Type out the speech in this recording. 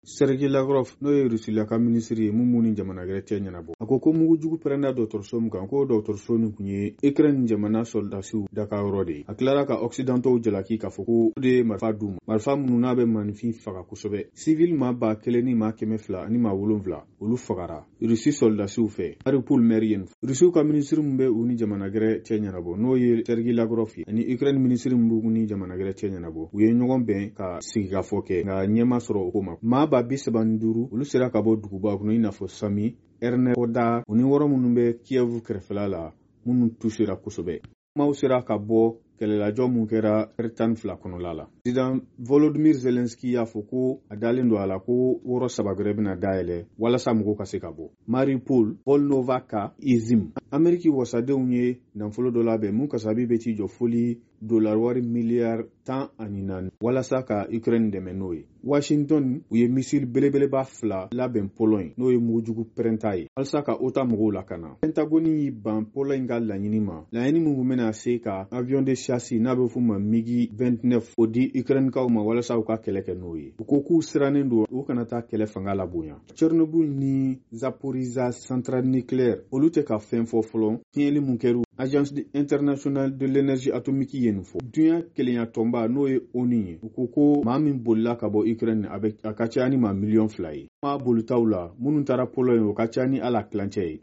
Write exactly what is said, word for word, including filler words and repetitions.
Sergei Lavrov n'o ye Russie ka minisiri ye mun mun ni jamana gɛrɛ cɛ ɲɛnabɔ. A ko ko mugu jugu pɛrɛnda dɔgɔtɔrɔso min kan ko dɔgɔtɔrɔso nin kun ye Ukraine jamana soldasiw dakayɔrɔ de ye. A tilara ka Occidentaux jalaki k'a fɔ ko o de ye marifa d'u ma. Marifa minnu n'a bɛ maninfin faga kosɛbɛ. Civil maa ba kelen ni maa kɛmɛ fila ani maa wolonwula olu fagara Russie soldasiw fɛ. Mariupol maire ye. Russie ka minisiri min bɛ u ni jamana gɛrɛ cɛ ɲɛnabɔ n'o ye Sergei Lavrov ye ani Ukraine minisiri min b'u ni jamana gɛrɛ cɛ ɲɛnabɔ. U ye ɲɔgɔn bɛn ka sigikafɔ kɛ nka ɲɛma sɔrɔ o ko ma. Maa ba bi saba ni duuru olu sera ka bɔ duguba kɔnɔ i n'a fɔ Sami, Ernest, Oda u ni wɔɔrɔ minnu bɛ Kiev kɛrɛfɛla la minnu tusera kosɛbɛ. Maaw sera ka bɔ kɛlɛlajɔ mun kɛra tan fila kɔnɔla la. President Volodymyr Zelensky y'a fɔ ko a dalen don a la ko wɔɔrɔ saba gɛrɛ bɛna dayɛlɛ walasa mɔgɔw ka se ka bɔ. Mariupol, Volnovaka, Izim. Ameriki wasadenw ye nafolo dɔ labɛn mun kasabi bɛ ci jɔ foli dollar wari miliyari tan ani naani walasa ka Ukraine dɛmɛ n'o ye. Washington u ye misil belebeleba fila labɛn Pologne n'o ye mugujugu pɛrɛnta ye walasa ka OTAN mɔgɔw lakana. Pentagon y'i ban Pologne ka laɲini ma. Laɲini mun kun bɛna se ka avion de chasse n'a bɛ f'u ma MiG vingt-neuf o di Ukraine kaw ma walasa u ka kɛlɛ kɛ n'o ye. U ko k'u sirannen don u kana taa kɛlɛ fanga la bonya. Chernobyl ni Zaporizhzhia centrale nucléaire olu tɛ ka fɛn fɔ fɔlɔ tiɲɛli mun kɛra Agence internationale de l'énergie atomique ye nin fɔ. Dunya kelenya tɔnba n'o ye O N U ye. U ko ko maa min bolila ka bɔ Ukraine a bɛ a ka ca ni maa miliyɔn fila ye. Maa bolitaw la minnu taara Pologne o ka ca ni ala kilancɛ ye.